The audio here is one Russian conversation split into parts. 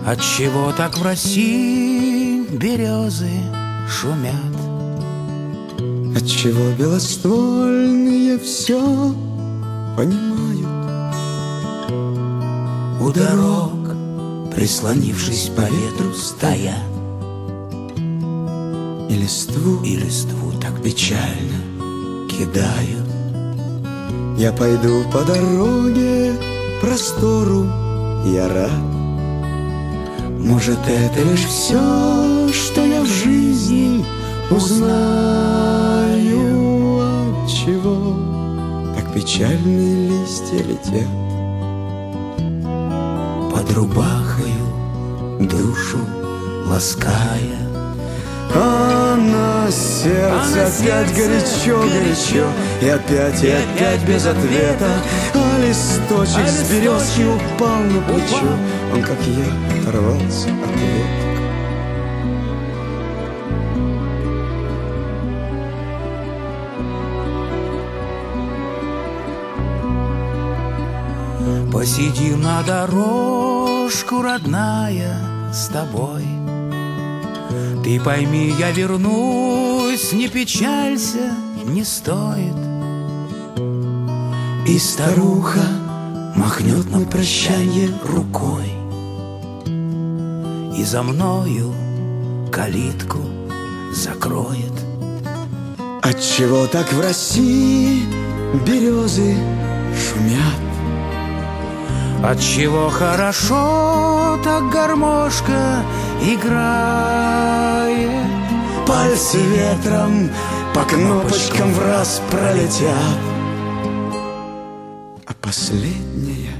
Отчего так в России березы шумят? Отчего белоствольные все понимают? У дорог, прислонившись по ветру, стоят, И листву так печально кидают. Я пойду по дороге простору, я рад. Может, это лишь все, что я в жизни узнаю. Отчего так печальные листья летят Под рубахою душу лаская. А на сердце опять горячо, и опять без ответа. А листочек с березки упал на плечо. Он, как я, оторвался от веток. Посидим на дорожку, родная, с тобой. Ты пойми, я вернусь, не печалься, не стоит. И старуха махнет на прощанье рукой, и за мною калитку закроет. Отчего так в России березы шумят? Отчего хорошо так гармошка играет? Пальцы ветром по кнопочкам в раз пролетят, а последняя,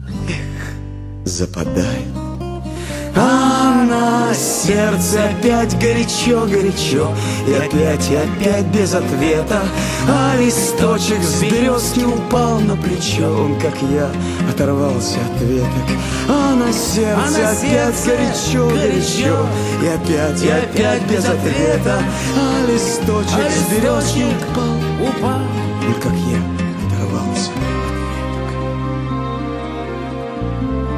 западает. А на сердце опять горячо, и опять без ответа. А листочек с березки упал на плечо. Он, как я, оторвался от веток. А на сердце опять горячо, и опять без ответа. А листочек с березки упал. Он, как я, оторвался от веток.